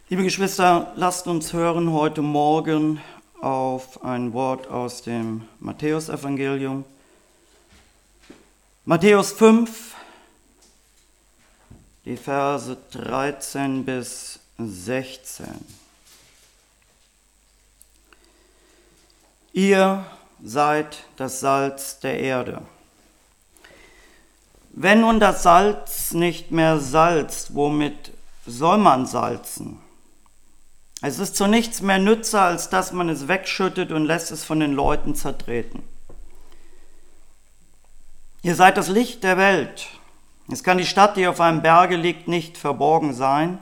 Liebe Geschwister, lasst uns hören heute Morgen auf ein Wort aus dem Matthäusevangelium. Matthäus 5, die Verse 13 bis 16. Ihr seid das Salz der Erde. Wenn nun das Salz nicht mehr salzt, womit soll man salzen? Es ist zu nichts mehr Nütze, als dass man es wegschüttet und lässt es von den Leuten zertreten. Ihr seid das Licht der Welt. Es kann die Stadt, die auf einem Berge liegt, nicht verborgen sein.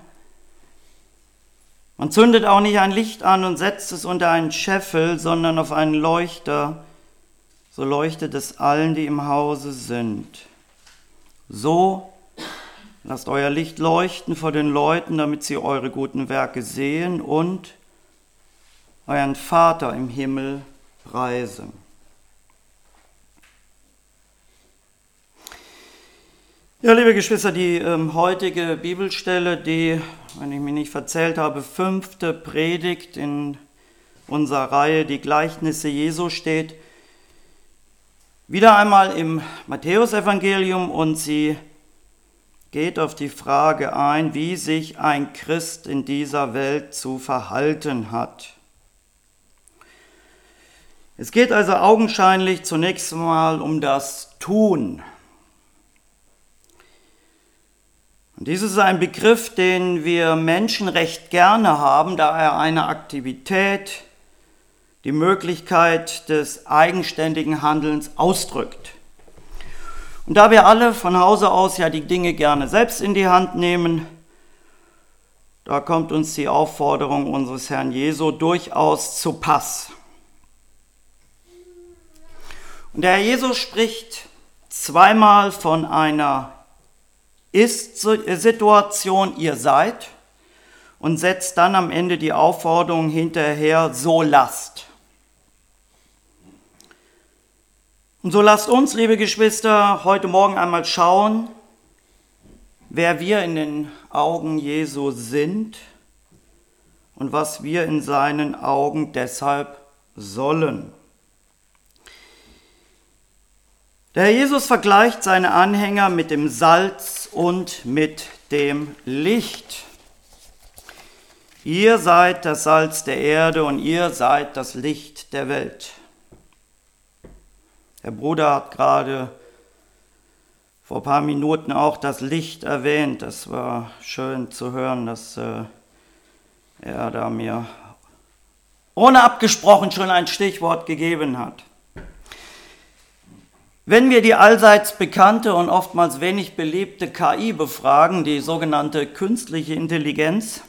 Man zündet auch nicht ein Licht an und setzt es unter einen Scheffel, sondern auf einen Leuchter, so leuchtet es allen, die im Hause sind. So lasst euer Licht leuchten vor den Leuten, damit sie eure guten Werke sehen und euren Vater im Himmel preisen. Ja, liebe Geschwister, die heutige Bibelstelle, die, wenn ich mich nicht verzählt habe, 5. Predigt in unserer Reihe Die Gleichnisse Jesu steht, wieder einmal im Matthäusevangelium und sie geht auf die Frage ein, wie sich ein Christ in dieser Welt zu verhalten hat. Es geht also augenscheinlich zunächst mal um das Tun. Und dies ist ein Begriff, den wir Menschen recht gerne haben, da er eine Aktivität, die Möglichkeit des eigenständigen Handelns ausdrückt. Und da wir alle von Hause aus ja die Dinge gerne selbst in die Hand nehmen, da kommt uns die Aufforderung unseres Herrn Jesu durchaus zu Pass. Und der Herr Jesus spricht zweimal von einer Ist-Situation, ihr seid, und setzt dann am Ende die Aufforderung hinterher, so lasst. Und so lasst uns, liebe Geschwister, heute Morgen einmal schauen, wer wir in den Augen Jesu sind und was wir in seinen Augen deshalb sollen. Der Herr Jesus vergleicht seine Anhänger mit dem Salz und mit dem Licht. Ihr seid das Salz der Erde und ihr seid das Licht der Welt. Der Bruder hat gerade vor ein paar Minuten auch das Licht erwähnt. Das war schön zu hören, dass er da mir ohne abgesprochen schon ein Stichwort gegeben hat. Wenn wir die allseits bekannte und oftmals wenig beliebte KI befragen, die sogenannte künstliche Intelligenz,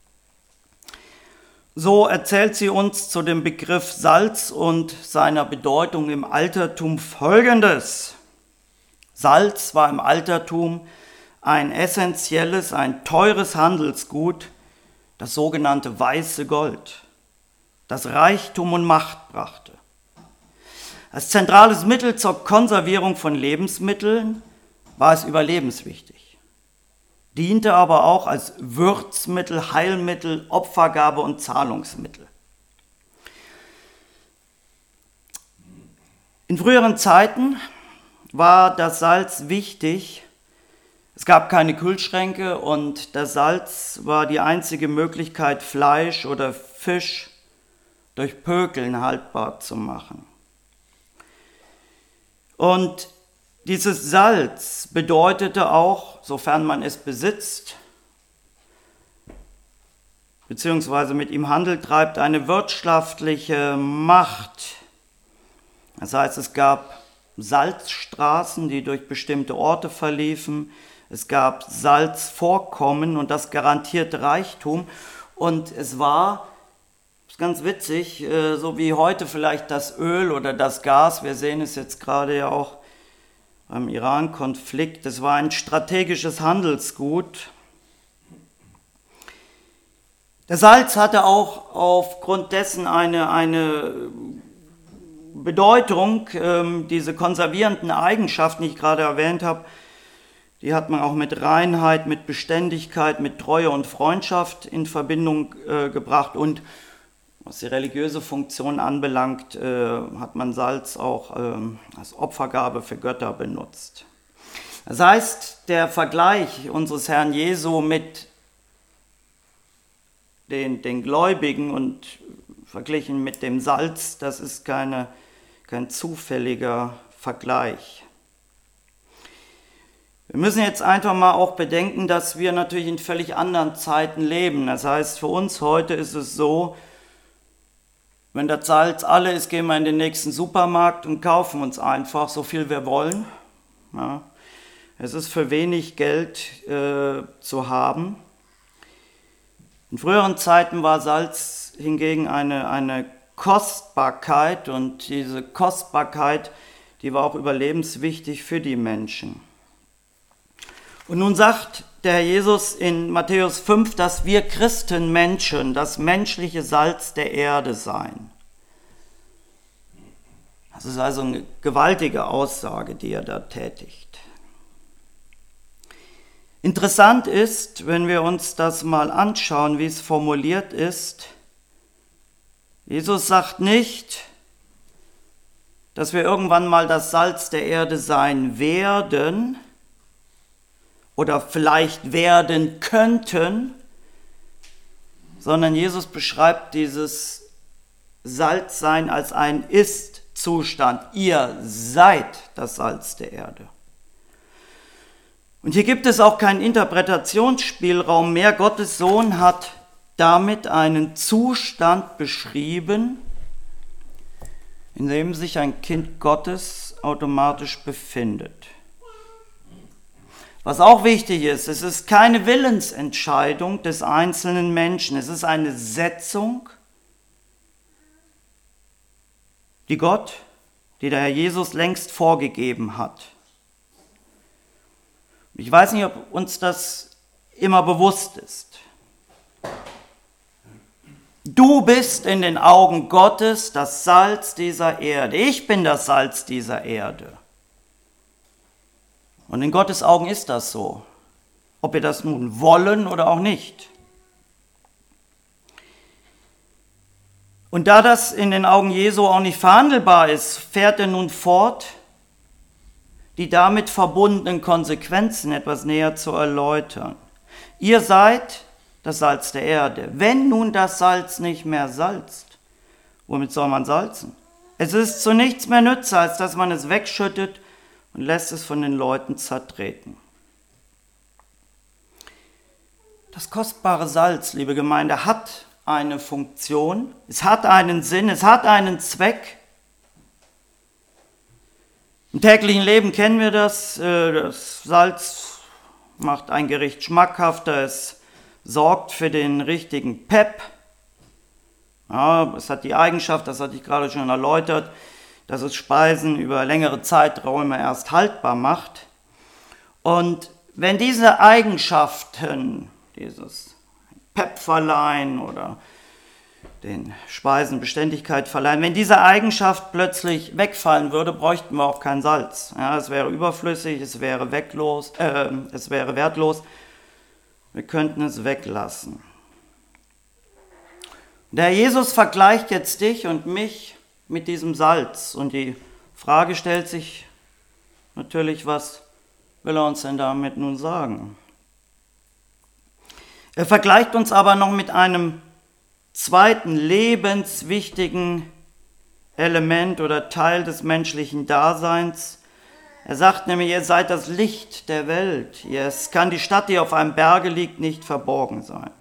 so erzählt sie uns zu dem Begriff Salz und seiner Bedeutung im Altertum Folgendes. Salz war im Altertum ein essentielles, ein teures Handelsgut, das sogenannte weiße Gold, das Reichtum und Macht brachte. Als zentrales Mittel zur Konservierung von Lebensmitteln war es überlebenswichtig, diente aber auch als Würzmittel, Heilmittel, Opfergabe und Zahlungsmittel. In früheren Zeiten war das Salz wichtig. Es gab keine Kühlschränke und das Salz war die einzige Möglichkeit, Fleisch oder Fisch durch Pökeln haltbar zu machen. Und dieses Salz bedeutete auch, sofern man es besitzt, beziehungsweise mit ihm Handel treibt, eine wirtschaftliche Macht. Das heißt, es gab Salzstraßen, die durch bestimmte Orte verliefen. Es gab Salzvorkommen und das garantierte Reichtum. Und es war, das ist ganz witzig, so wie heute vielleicht das Öl oder das Gas, wir sehen es jetzt gerade ja auch beim Iran-Konflikt, es war ein strategisches Handelsgut. Der Salz hatte auch aufgrund dessen eine Bedeutung, diese konservierenden Eigenschaften, die ich gerade erwähnt habe, Die hat man auch mit Reinheit, mit Beständigkeit, mit Treue und Freundschaft in Verbindung gebracht. Und was die religiöse Funktion anbelangt, hat man Salz auch als Opfergabe für Götter benutzt. Das heißt, der Vergleich unseres Herrn Jesu mit den Gläubigen und verglichen mit dem Salz, das ist kein zufälliger Vergleich. Wir müssen jetzt einfach mal auch bedenken, dass wir natürlich in völlig anderen Zeiten leben. Das heißt, für uns heute ist es so, wenn das Salz alle ist, gehen wir in den nächsten Supermarkt und kaufen uns einfach so viel wir wollen. Ja. Es ist für wenig Geld zu haben. In früheren Zeiten war Salz hingegen eine Kostbarkeit, und diese Kostbarkeit, die war auch überlebenswichtig für die Menschen. Und nun sagt der Herr Jesus in Matthäus 5, dass wir Christenmenschen das menschliche Salz der Erde seien. Das ist also eine gewaltige Aussage, die er da tätigt. Interessant ist, wenn wir uns das mal anschauen, wie es formuliert ist, Jesus sagt nicht, dass wir irgendwann mal das Salz der Erde sein werden, oder vielleicht werden könnten, sondern Jesus beschreibt dieses Salzsein als einen Ist-Zustand. Ihr seid das Salz der Erde. Und hier gibt es auch keinen Interpretationsspielraum mehr. Gottes Sohn hat damit einen Zustand beschrieben, in dem sich ein Kind Gottes automatisch befindet. Was auch wichtig ist, es ist keine Willensentscheidung des einzelnen Menschen, es ist eine Setzung, die der Herr Jesus längst vorgegeben hat. Ich weiß nicht, ob uns das immer bewusst ist. Du bist in den Augen Gottes das Salz dieser Erde. Ich bin das Salz dieser Erde. Und in Gottes Augen ist das so, ob wir das nun wollen oder auch nicht. Und da das in den Augen Jesu auch nicht verhandelbar ist, fährt er nun fort, die damit verbundenen Konsequenzen etwas näher zu erläutern. Ihr seid das Salz der Erde. Wenn nun das Salz nicht mehr salzt, womit soll man salzen? Es ist zu nichts mehr nütze, als dass man es wegschüttet und lässt es von den Leuten zertreten. Das kostbare Salz, liebe Gemeinde, hat eine Funktion, es hat einen Sinn, es hat einen Zweck. Im täglichen Leben kennen wir das. Das Salz macht ein Gericht schmackhafter, es sorgt für den richtigen Pep. Ja, es hat die Eigenschaft, das hatte ich gerade schon erläutert, dass es Speisen über längere Zeiträume erst haltbar macht. Und wenn diese Eigenschaften, dieses Pep verleihen oder den Speisen Beständigkeit verleihen, wenn diese Eigenschaft plötzlich wegfallen würde, bräuchten wir auch kein Salz. Ja, es wäre überflüssig, es wäre wertlos. Wir könnten es weglassen. Der Jesus vergleicht jetzt dich und mich mit diesem Salz. Und die Frage stellt sich natürlich, was will er uns denn damit nun sagen? Er vergleicht uns aber noch mit einem zweiten lebenswichtigen Element oder Teil des menschlichen Daseins. Er sagt nämlich, ihr seid das Licht der Welt. Es kann die Stadt, die auf einem Berge liegt, nicht verborgen sein.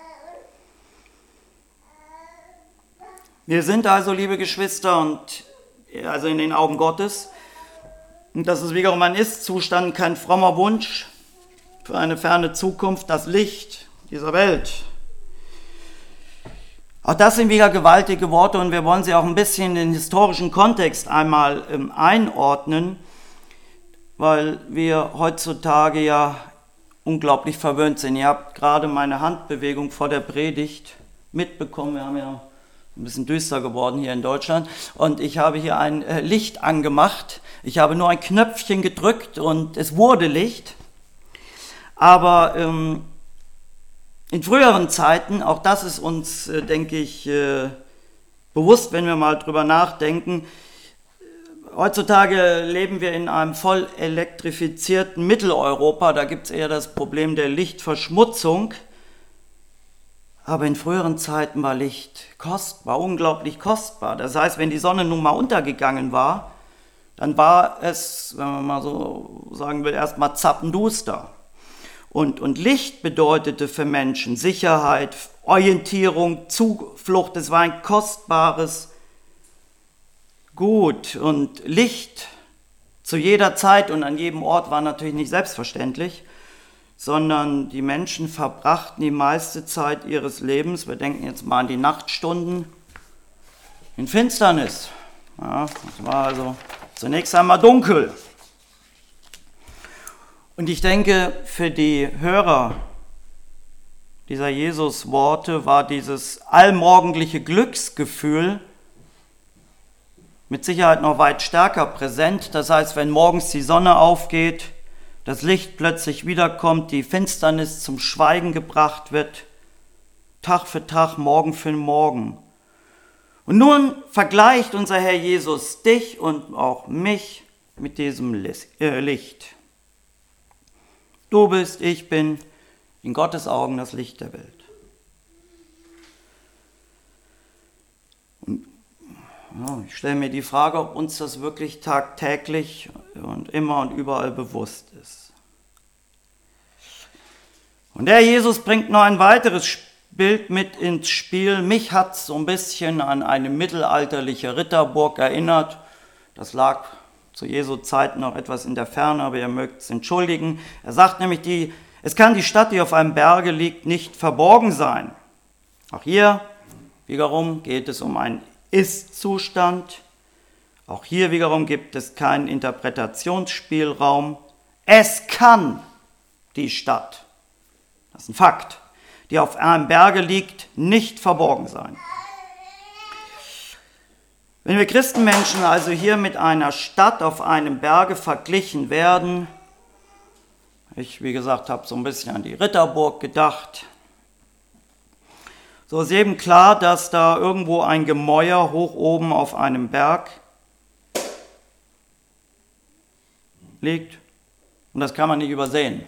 Wir sind also, liebe Geschwister, also in den Augen Gottes, und das ist wiederum ein Ist-Zustand, kein frommer Wunsch für eine ferne Zukunft, das Licht dieser Welt. Auch das sind wieder gewaltige Worte und wir wollen sie auch ein bisschen in den historischen Kontext einmal einordnen, weil wir heutzutage ja unglaublich verwöhnt sind. Ihr habt gerade meine Handbewegung vor der Predigt mitbekommen. Wir haben ja ein bisschen düster geworden hier in Deutschland und ich habe hier ein Licht angemacht. Ich habe nur ein Knöpfchen gedrückt und es wurde Licht. Aber in früheren Zeiten, auch das ist uns, denke ich, bewusst, wenn wir mal drüber nachdenken, heutzutage leben wir in einem voll elektrifizierten Mitteleuropa, da gibt es eher das Problem der Lichtverschmutzung. Aber in früheren Zeiten war Licht kostbar, unglaublich kostbar. Das heißt, wenn die Sonne nun mal untergegangen war, dann war es, wenn man mal so sagen will, erstmal zappenduster. Und Licht bedeutete für Menschen Sicherheit, Orientierung, Zuflucht. Es war ein kostbares Gut. Und Licht zu jeder Zeit und an jedem Ort war natürlich nicht selbstverständlich, sondern die Menschen verbrachten die meiste Zeit ihres Lebens, wir denken jetzt mal an die Nachtstunden, in Finsternis. Ja, es war also zunächst einmal dunkel. Und ich denke, für die Hörer dieser Jesus-Worte war dieses allmorgendliche Glücksgefühl mit Sicherheit noch weit stärker präsent. Das heißt, wenn morgens die Sonne aufgeht, das Licht plötzlich wiederkommt, die Finsternis zum Schweigen gebracht wird, Tag für Tag, Morgen für Morgen. Und nun vergleicht unser Herr Jesus dich und auch mich mit diesem Licht. Du bist, ich bin in Gottes Augen das Licht der Welt. Und, ja, ich stelle mir die Frage, ob uns das wirklich tagtäglich und immer und überall bewusst ist. Und der Jesus bringt noch ein weiteres Bild mit ins Spiel. Mich hat es so ein bisschen an eine mittelalterliche Ritterburg erinnert. Das lag zu Jesu Zeit noch etwas in der Ferne, aber ihr mögt es entschuldigen. Er sagt nämlich, es kann die Stadt, die auf einem Berge liegt, nicht verborgen sein. Auch hier wiederum geht es um einen Ist-Zustand. Auch hier wiederum gibt es keinen Interpretationsspielraum. Es kann die Stadt, das ist ein Fakt, die auf einem Berge liegt, nicht verborgen sein. Wenn wir Christenmenschen also hier mit einer Stadt auf einem Berge verglichen werden, ich, wie gesagt, habe so ein bisschen an die Ritterburg gedacht, so ist eben klar, dass da irgendwo ein Gemäuer hoch oben auf einem Berg liegt und das kann man nicht übersehen.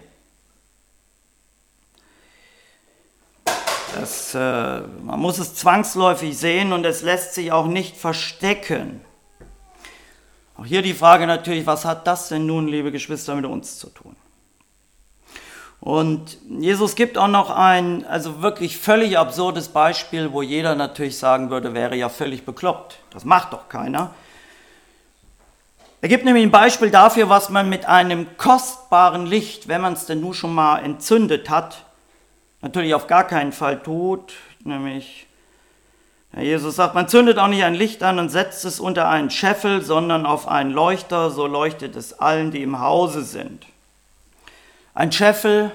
Man muss es zwangsläufig sehen und es lässt sich auch nicht verstecken. Auch hier die Frage natürlich, was hat das denn nun, liebe Geschwister, mit uns zu tun? Und Jesus gibt auch noch ein, also wirklich völlig absurdes Beispiel, wo jeder natürlich sagen würde, wäre ja völlig bekloppt. Das macht doch keiner. Er gibt nämlich ein Beispiel dafür, was man mit einem kostbaren Licht, wenn man es denn nun schon mal entzündet hat, natürlich auf gar keinen Fall tut, nämlich Herr Jesus sagt, man zündet auch nicht ein Licht an und setzt es unter einen Scheffel, sondern auf einen Leuchter, so leuchtet es allen, die im Hause sind. Ein Scheffel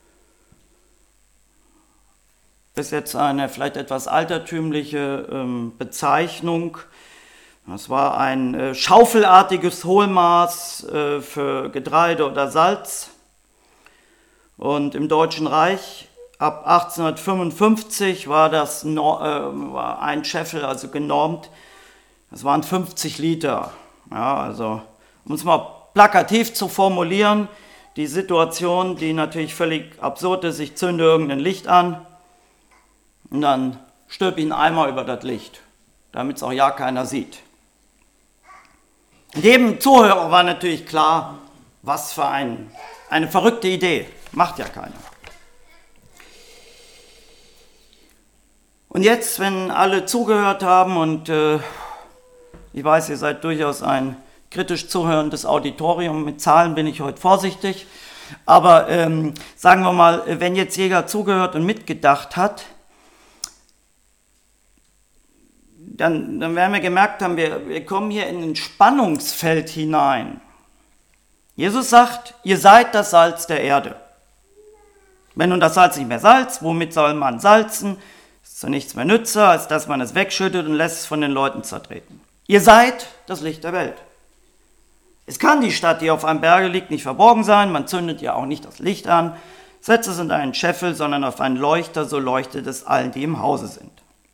ist jetzt eine vielleicht etwas altertümliche Bezeichnung. Das war ein schaufelartiges Hohlmaß für Getreide oder Salz. Und im Deutschen Reich ab 1855 war war ein Scheffel also genormt. Das waren 50 Liter. Ja, also um es mal plakativ zu formulieren, die Situation, die natürlich völlig absurd ist, ich zünde irgendein Licht an und dann stülpe ich einen Eimer über das Licht, damit es auch ja keiner sieht. Jedem Zuhörer war natürlich klar, was für eine verrückte Idee, macht ja keiner. Und jetzt, wenn alle zugehört haben und ich weiß, ihr seid durchaus ein kritisch zuhörendes Auditorium, mit Zahlen bin ich heute vorsichtig, aber sagen wir mal, wenn jetzt jeder zugehört und mitgedacht hat, dann werden wir gemerkt haben, wir kommen hier in ein Spannungsfeld hinein. Jesus sagt, ihr seid das Salz der Erde. Wenn nun das Salz nicht mehr salzt, womit soll man salzen? Ist zu nichts mehr nütze, als dass man es wegschüttet und lässt es von den Leuten zertreten. Ihr seid das Licht der Welt. Es kann die Stadt, die auf einem Berge liegt, nicht verborgen sein. Man zündet ja auch nicht das Licht an, Setz es in einen Scheffel, sondern auf einen Leuchter, so leuchtet es allen, die im Hause sind.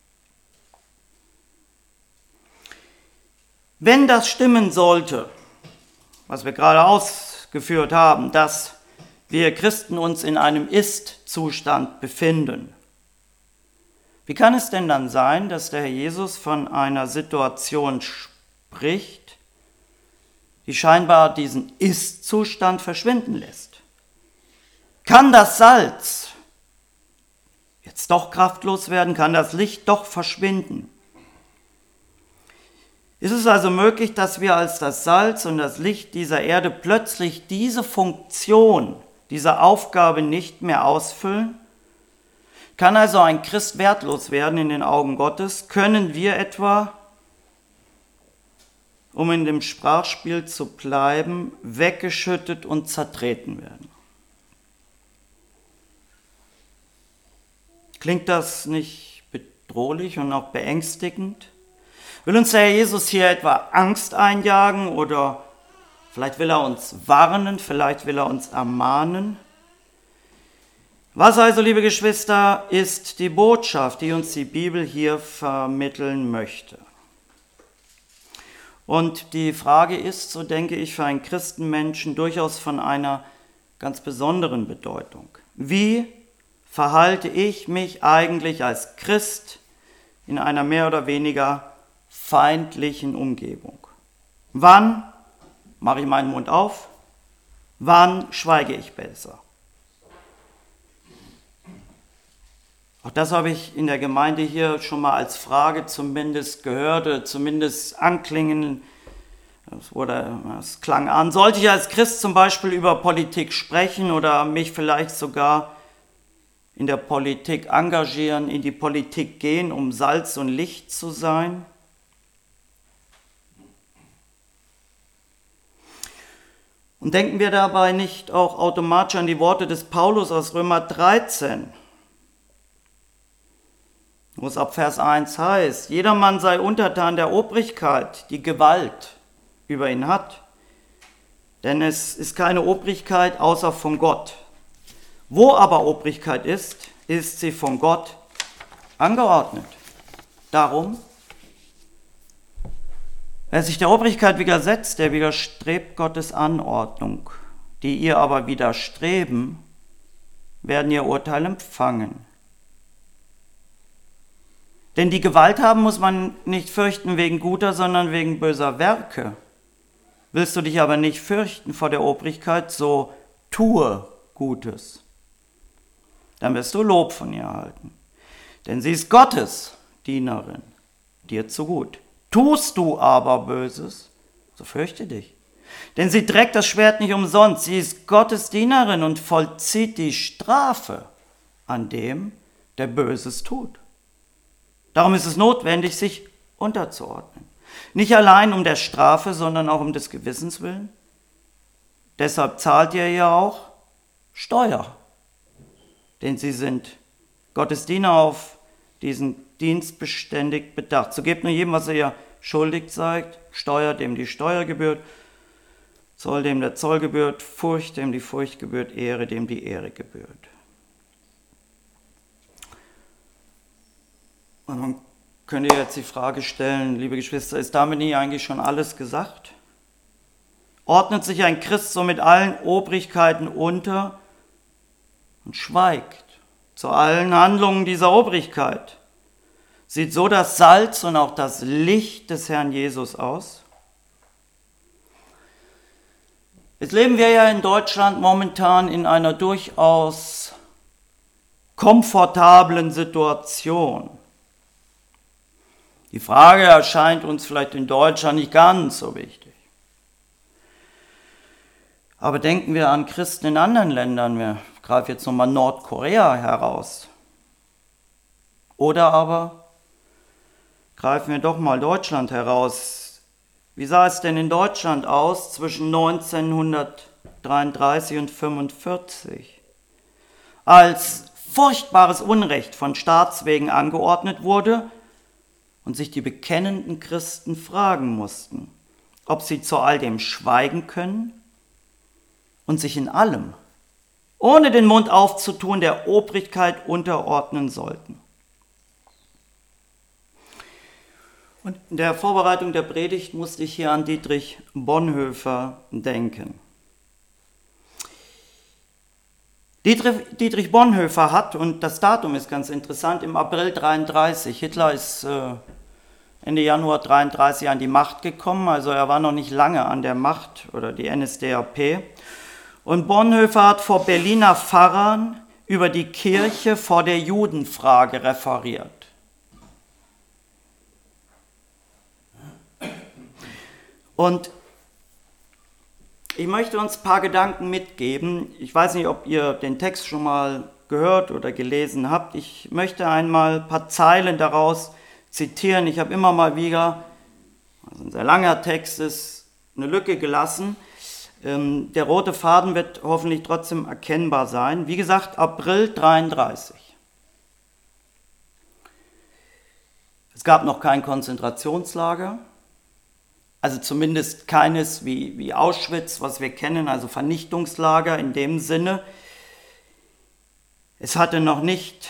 Wenn das stimmen sollte, was wir gerade ausgeführt haben, dass wir Christen uns in einem Ist-Zustand befinden, wie kann es denn dann sein, dass der Herr Jesus von einer Situation spricht, die scheinbar diesen Ist-Zustand verschwinden lässt? Kann das Salz jetzt doch kraftlos werden? Kann das Licht doch verschwinden? Ist es also möglich, dass wir als das Salz und das Licht dieser Erde plötzlich diese Funktion, diese Aufgabe nicht mehr ausfüllen? Kann also ein Christ wertlos werden in den Augen Gottes? Können wir etwa, um in dem Sprachspiel zu bleiben, weggeschüttet und zertreten werden? Klingt das nicht bedrohlich und auch beängstigend? Will uns der Herr Jesus hier etwa Angst einjagen oder vielleicht will er uns warnen, vielleicht will er uns ermahnen? Was also, liebe Geschwister, ist die Botschaft, die uns die Bibel hier vermitteln möchte? Und die Frage ist, so denke ich, für einen Christenmenschen durchaus von einer ganz besonderen Bedeutung. Wie verhalte ich mich eigentlich als Christ in einer mehr oder weniger feindlichen Umgebung? Wann mache ich meinen Mund auf? Wann schweige ich besser? Auch das habe ich in der Gemeinde hier schon mal als Frage zumindest gehört, oder zumindest anklingen. Es klang an. Sollte ich als Christ zum Beispiel über Politik sprechen oder mich vielleicht sogar in der Politik engagieren, in die Politik gehen, um Salz und Licht zu sein? Und denken wir dabei nicht auch automatisch an die Worte des Paulus aus Römer 13, wo es ab Vers 1 heißt: Jedermann sei untertan der Obrigkeit, die Gewalt über ihn hat. Denn es ist keine Obrigkeit außer von Gott. Wo aber Obrigkeit ist, ist sie von Gott angeordnet. Darum, wer sich der Obrigkeit widersetzt, der widerstrebt Gottes Anordnung. Die ihr aber widerstreben, werden ihr Urteil empfangen. Denn die Gewalt haben muss man nicht fürchten wegen guter, sondern wegen böser Werke. Willst du dich aber nicht fürchten vor der Obrigkeit, so tue Gutes. Dann wirst du Lob von ihr erhalten. Denn sie ist Gottes Dienerin, dir zu gut. Tust du aber Böses, so fürchte dich. Denn sie trägt das Schwert nicht umsonst. Sie ist Gottes Dienerin und vollzieht die Strafe an dem, der Böses tut. Darum ist es notwendig, sich unterzuordnen. Nicht allein um der Strafe, sondern auch um des Gewissens willen. Deshalb zahlt ihr ja auch Steuer. Denn sie sind Gottes Diener, auf diesen Dienst beständig bedacht. So gebt nur jedem, was ihr schuldig seid, Steuer, dem die Steuer gebührt, Zoll, dem der Zoll gebührt, Furcht, dem die Furcht gebührt, Ehre, dem die Ehre gebührt. Und man könnte jetzt die Frage stellen, liebe Geschwister, ist damit nicht eigentlich schon alles gesagt? Ordnet sich ein Christ so mit allen Obrigkeiten unter und schweigt zu allen Handlungen dieser Obrigkeit? Sieht so das Salz und auch das Licht des Herrn Jesus aus? Jetzt leben wir ja in Deutschland momentan in einer durchaus komfortablen Situation. Die Frage erscheint uns vielleicht in Deutschland nicht ganz so wichtig. Aber denken wir an Christen in anderen Ländern. Wir greifen jetzt nochmal Nordkorea heraus. Oder aber greifen wir doch mal Deutschland heraus. Wie sah es denn in Deutschland aus zwischen 1933 und 1945? Als furchtbares Unrecht von Staatswegen angeordnet wurde, und sich die bekennenden Christen fragen mussten, ob sie zu all dem schweigen können und sich in allem ohne den Mund aufzutun, der Obrigkeit unterordnen sollten. Und in der Vorbereitung der Predigt musste ich hier an Dietrich Bonhoeffer denken. Dietrich Bonhoeffer hat, und das Datum ist ganz interessant, im April 33, Hitler ist Ende Januar 33 an die Macht gekommen, also er war noch nicht lange an der Macht, oder die NSDAP. Und Bonhoeffer hat vor Berliner Pfarrern über die Kirche vor der Judenfrage referiert. Und ich möchte uns ein paar Gedanken mitgeben. Ich weiß nicht, ob ihr den Text schon mal gehört oder gelesen habt. Ich möchte einmal ein paar Zeilen daraus zitieren. Ich habe immer mal wieder, also ein sehr langer Text ist, eine Lücke gelassen. Der rote Faden wird hoffentlich trotzdem erkennbar sein. Wie gesagt, April 33. Es gab noch kein Konzentrationslager. Also zumindest keines wie Auschwitz, was wir kennen, also Vernichtungslager in dem Sinne. Es hatte noch nicht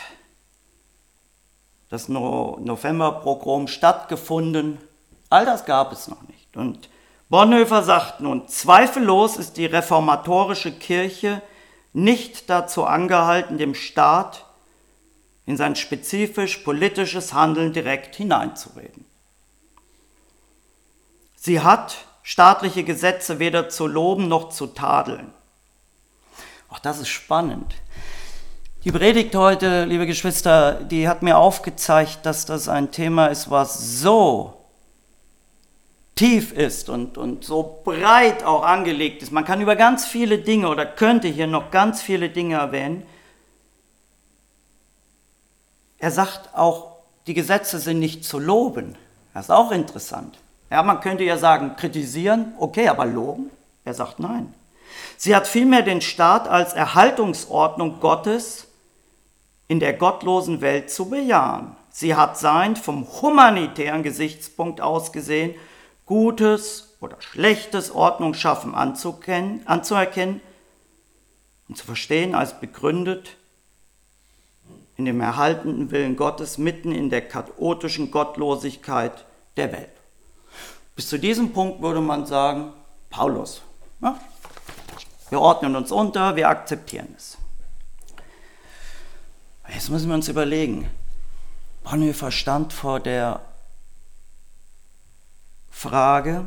das Novemberpogrom stattgefunden. All das gab es noch nicht. Und Bonhoeffer sagt nun, zweifellos ist die reformatorische Kirche nicht dazu angehalten, dem Staat in sein spezifisch politisches Handeln direkt hineinzureden. Sie hat staatliche Gesetze weder zu loben noch zu tadeln. Auch das ist spannend. Die Predigt heute, liebe Geschwister, die hat mir aufgezeigt, dass das ein Thema ist, was so tief ist und so breit auch angelegt ist. Man kann über ganz viele Dinge oder könnte hier noch ganz viele Dinge erwähnen. Er sagt auch, die Gesetze sind nicht zu loben. Das ist auch interessant. Ja, man könnte ja sagen, kritisieren, okay, aber loben? Er sagt nein. Sie hat vielmehr den Staat als Erhaltungsordnung Gottes in der gottlosen Welt zu bejahen. Sie hat sein vom humanitären Gesichtspunkt aus gesehen gutes oder schlechtes Ordnungsschaffen anzuerkennen und zu verstehen als begründet in dem erhaltenen Willen Gottes mitten in der chaotischen Gottlosigkeit der Welt. Bis zu diesem Punkt würde man sagen, Paulus, ja, wir ordnen uns unter, wir akzeptieren es. Jetzt müssen wir uns überlegen, Bonhoeffer stand vor der Frage,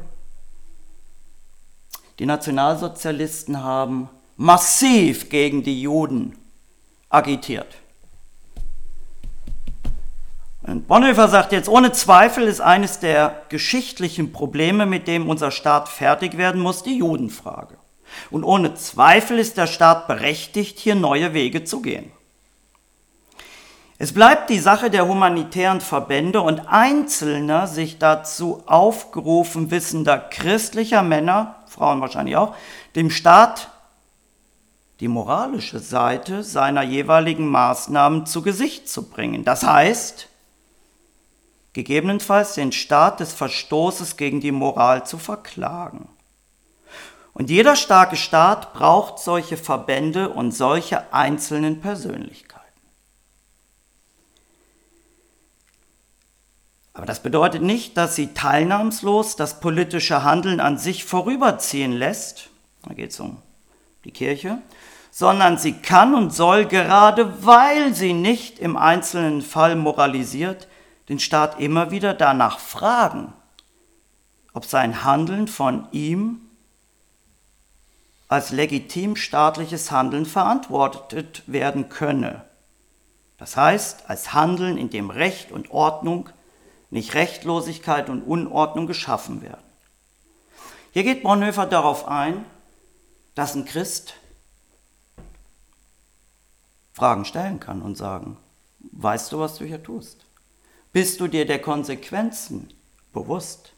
die Nationalsozialisten haben massiv gegen die Juden agitiert. Und Bonhoeffer sagt jetzt, ohne Zweifel ist eines der geschichtlichen Probleme, mit dem unser Staat fertig werden muss, die Judenfrage. Und ohne Zweifel ist der Staat berechtigt, hier neue Wege zu gehen. Es bleibt die Sache der humanitären Verbände und einzelner sich dazu aufgerufen wissender christlicher Männer, Frauen wahrscheinlich auch, dem Staat die moralische Seite seiner jeweiligen Maßnahmen zu Gesicht zu bringen. Das heißt, gegebenenfalls den Staat des Verstoßes gegen die Moral zu verklagen. Und jeder starke Staat braucht solche Verbände und solche einzelnen Persönlichkeiten. Aber das bedeutet nicht, dass sie teilnahmslos das politische Handeln an sich vorüberziehen lässt, da geht es um die Kirche, sondern sie kann und soll, gerade weil sie nicht im einzelnen Fall moralisiert, den Staat immer wieder danach fragen, ob sein Handeln von ihm als legitim staatliches Handeln verantwortet werden könne. Das heißt, als Handeln, in dem Recht und Ordnung, nicht Rechtlosigkeit und Unordnung geschaffen werden. Hier geht Bonhoeffer darauf ein, dass ein Christ Fragen stellen kann und sagen, weißt du, was du hier tust? Bist du dir der Konsequenzen bewusst?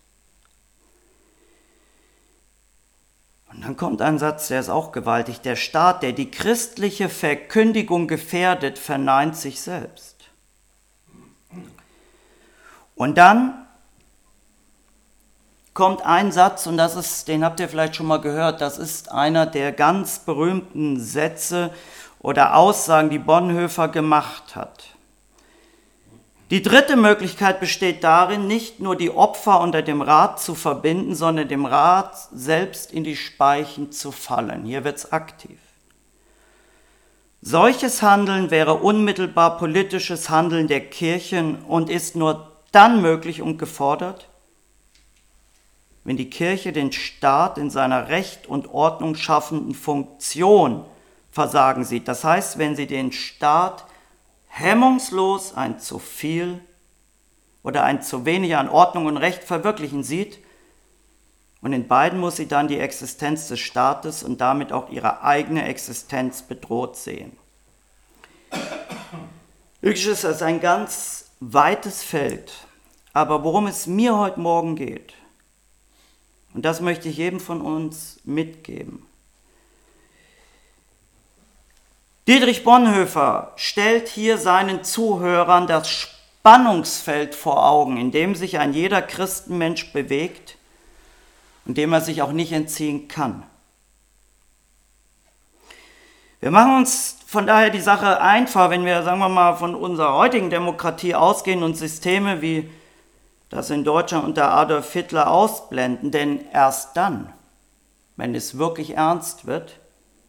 Und dann kommt ein Satz, der ist auch gewaltig. Der Staat, der die christliche Verkündigung gefährdet, verneint sich selbst. Und dann kommt ein Satz, und den habt ihr vielleicht schon mal gehört, das ist einer der ganz berühmten Sätze oder Aussagen, die Bonhoeffer gemacht hat. Die dritte Möglichkeit besteht darin, nicht nur die Opfer unter dem Rad zu verbinden, sondern dem Rad selbst in die Speichen zu fallen. Hier wird es aktiv. Solches Handeln wäre unmittelbar politisches Handeln der Kirchen und ist nur dann möglich und gefordert, wenn die Kirche den Staat in seiner Recht und Ordnung schaffenden Funktion versagen sieht. Das heißt, wenn sie den Staat hemmungslos ein zu viel oder ein zu wenig an Ordnung und Recht verwirklichen sieht. Und in beiden muss sie dann die Existenz des Staates und damit auch ihre eigene Existenz bedroht sehen. Wirklich ist das ein ganz weites Feld. Aber worum es mir heute Morgen geht, und das möchte ich jedem von uns mitgeben. Dietrich Bonhoeffer stellt hier seinen Zuhörern das Spannungsfeld vor Augen, in dem sich ein jeder Christenmensch bewegt und dem er sich auch nicht entziehen kann. Wir machen uns von daher die Sache einfach, wenn wir, sagen wir mal, von unserer heutigen Demokratie ausgehen und Systeme wie das in Deutschland unter Adolf Hitler ausblenden, denn erst dann, wenn es wirklich ernst wird,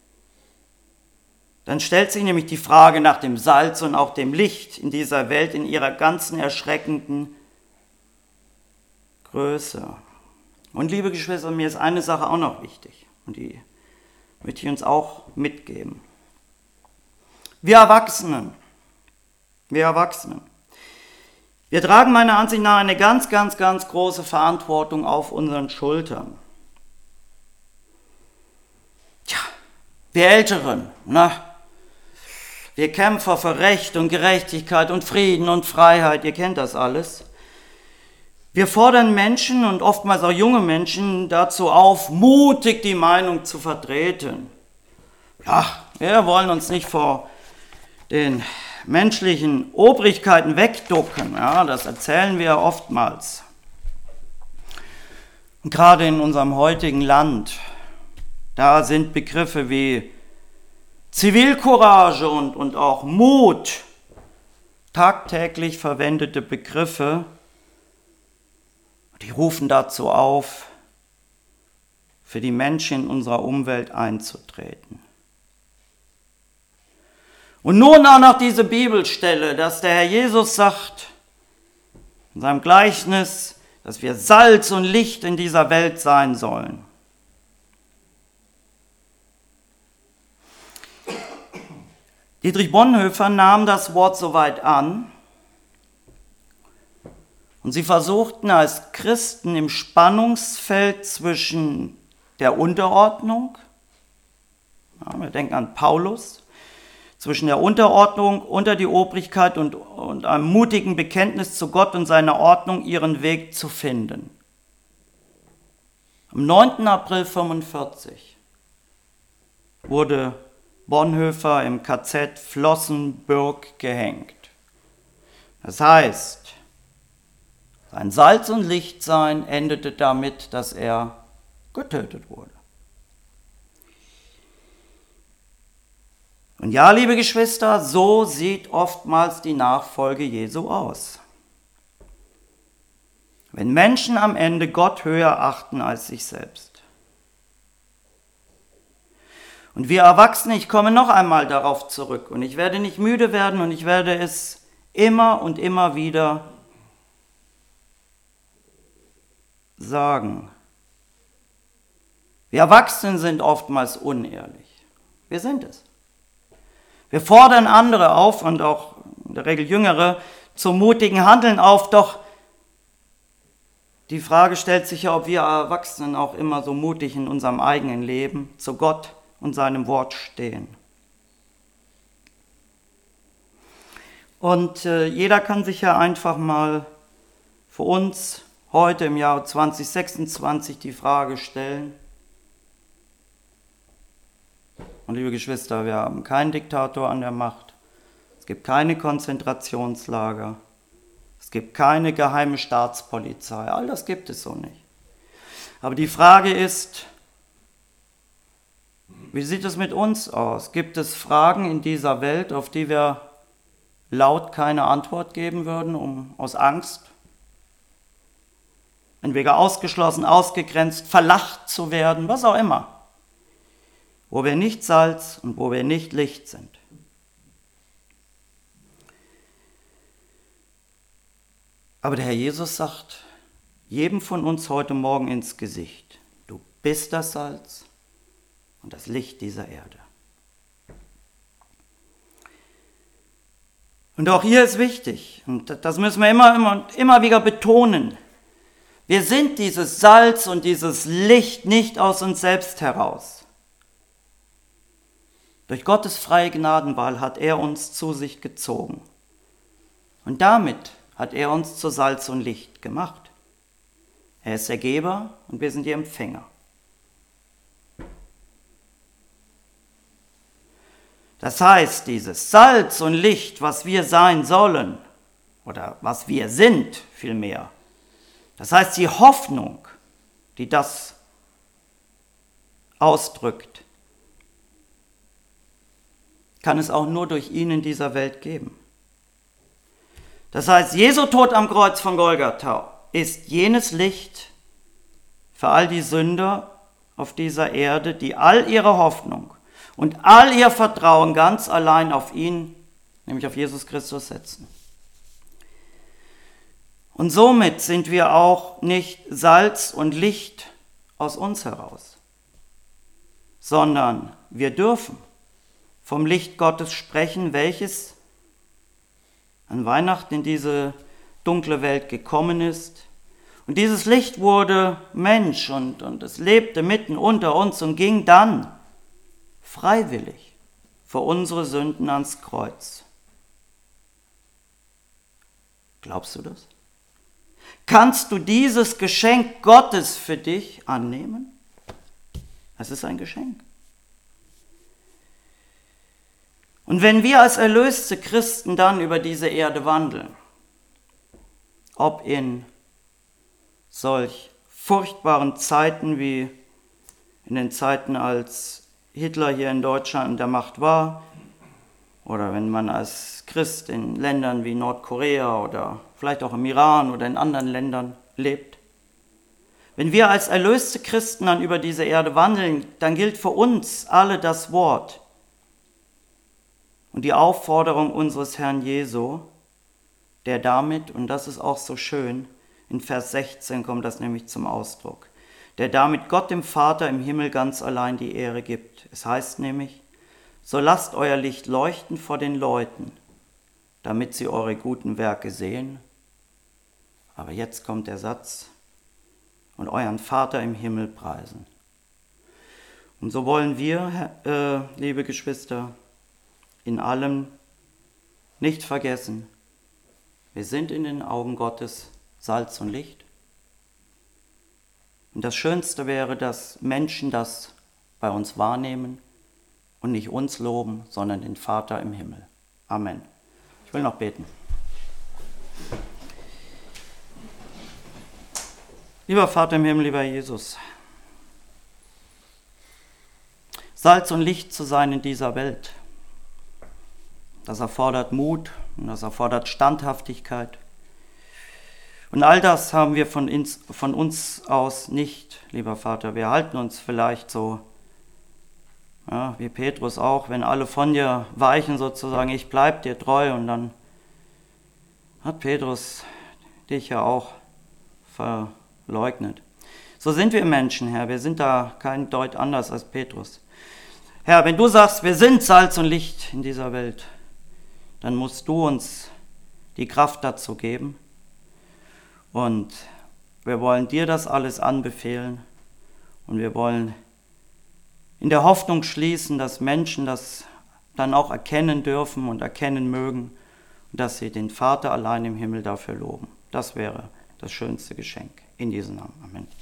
dann stellt sich nämlich die Frage nach dem Salz und auch dem Licht in dieser Welt in ihrer ganzen erschreckenden Größe. Und liebe Geschwister, mir ist eine Sache auch noch wichtig und die möchte ich uns auch mitgeben. Wir Erwachsenen, wir tragen meiner Ansicht nach eine ganz, ganz, ganz große Verantwortung auf unseren Schultern. Tja, wir Älteren, wir Kämpfer für Recht und Gerechtigkeit und Frieden und Freiheit, ihr kennt das alles. Wir fordern Menschen und oftmals auch junge Menschen dazu auf, mutig die Meinung zu vertreten. Ja, wir wollen uns nicht vor den menschlichen Obrigkeiten wegducken. Ja, das erzählen wir oftmals. Und gerade in unserem heutigen Land, da sind Begriffe wie Zivilcourage und auch Mut tagtäglich verwendete Begriffe, die rufen dazu auf, für die Menschen in unserer Umwelt einzutreten. Und nun auch noch diese Bibelstelle, dass der Herr Jesus sagt, in seinem Gleichnis, dass wir Salz und Licht in dieser Welt sein sollen. Dietrich Bonhoeffer nahm das Wort soweit an und sie versuchten als Christen im Spannungsfeld zwischen der Unterordnung, wir denken an Paulus, zwischen der Unterordnung unter die Obrigkeit und einem mutigen Bekenntnis zu Gott und seiner Ordnung ihren Weg zu finden. Am 9. April 1945 wurde Bonhoeffer im KZ Flossenbürg gehängt. Das heißt, sein Salz- und Lichtsein endete damit, dass er getötet wurde. Und ja, liebe Geschwister, so sieht oftmals die Nachfolge Jesu aus. Wenn Menschen am Ende Gott höher achten als sich selbst. Und wir Erwachsene, ich komme noch einmal darauf zurück und ich werde nicht müde werden und ich werde es immer und immer wieder sagen. Wir Erwachsenen sind oftmals unehrlich. Wir sind es. Wir fordern andere auf und auch in der Regel Jüngere zum mutigen Handeln auf, doch die Frage stellt sich ja, ob wir Erwachsenen auch immer so mutig in unserem eigenen Leben zu Gott und seinem Wort stehen. Und jeder kann sich ja einfach mal für uns heute im Jahr 2026 die Frage stellen. Und liebe Geschwister, wir haben keinen Diktator an der Macht. Es gibt keine Konzentrationslager. Es gibt keine geheime Staatspolizei. All das gibt es so nicht. Aber die Frage ist, wie sieht es mit uns aus? Gibt es Fragen in dieser Welt, auf die wir laut keine Antwort geben würden, aus Angst? Entweder ausgeschlossen, ausgegrenzt, verlacht zu werden, was auch immer. Wo wir nicht Salz und wo wir nicht Licht sind. Aber der Herr Jesus sagt jedem von uns heute Morgen ins Gesicht: Du bist das Salz und das Licht dieser Erde. Und auch hier ist wichtig, und das müssen wir immer wieder betonen: Wir sind dieses Salz und dieses Licht nicht aus uns selbst heraus. Durch Gottes freie Gnadenwahl hat er uns zu sich gezogen. Und damit hat er uns zu Salz und Licht gemacht. Er ist der Geber und wir sind die Empfänger. Das heißt, dieses Salz und Licht, was wir sein sollen, oder was wir sind vielmehr, das heißt die Hoffnung, die das ausdrückt, kann es auch nur durch ihn in dieser Welt geben. Das heißt, Jesu Tod am Kreuz von Golgatha ist jenes Licht für all die Sünder auf dieser Erde, die all ihre Hoffnung und all ihr Vertrauen ganz allein auf ihn, nämlich auf Jesus Christus, setzen. Und somit sind wir auch nicht Salz und Licht aus uns heraus, sondern wir dürfen vom Licht Gottes sprechen, welches an Weihnachten in diese dunkle Welt gekommen ist. Und dieses Licht wurde Mensch und es lebte mitten unter uns und ging dann freiwillig für unsere Sünden ans Kreuz. Glaubst du das? Kannst du dieses Geschenk Gottes für dich annehmen? Es ist ein Geschenk. Und wenn wir als erlöste Christen dann über diese Erde wandeln, ob in solch furchtbaren Zeiten wie in den Zeiten, als Hitler hier in Deutschland an der Macht war, oder wenn man als Christ in Ländern wie Nordkorea oder vielleicht auch im Iran oder in anderen Ländern lebt, wenn wir als erlöste Christen dann über diese Erde wandeln, dann gilt für uns alle das Wort und die Aufforderung unseres Herrn Jesu, der damit, und das ist auch so schön, in Vers 16 kommt das nämlich zum Ausdruck, der damit Gott dem Vater im Himmel ganz allein die Ehre gibt. Es heißt nämlich: So lasst euer Licht leuchten vor den Leuten, damit sie eure guten Werke sehen. Aber jetzt kommt der Satz: und euren Vater im Himmel preisen. Und so wollen wir, liebe Geschwister, in allem nicht vergessen, wir sind in den Augen Gottes Salz und Licht. Und das Schönste wäre, dass Menschen das bei uns wahrnehmen und nicht uns loben, sondern den Vater im Himmel. Amen. Ich will noch beten. Lieber Vater im Himmel, lieber Jesus, Salz und Licht zu sein in dieser Welt, das erfordert Mut und das erfordert Standhaftigkeit. Und all das haben wir von uns aus nicht, lieber Vater. Wir halten uns vielleicht so, ja, wie Petrus auch, wenn alle von dir weichen sozusagen, ich bleib dir treu. Und dann hat Petrus dich ja auch verleugnet. So sind wir Menschen, Herr. Wir sind da kein Deut anders als Petrus. Herr, wenn du sagst, wir sind Salz und Licht in dieser Welt, dann musst du uns die Kraft dazu geben. Und wir wollen dir das alles anbefehlen. Und wir wollen in der Hoffnung schließen, dass Menschen das dann auch erkennen dürfen und erkennen mögen, und dass sie den Vater allein im Himmel dafür loben. Das wäre das schönste Geschenk. In diesem Namen. Amen.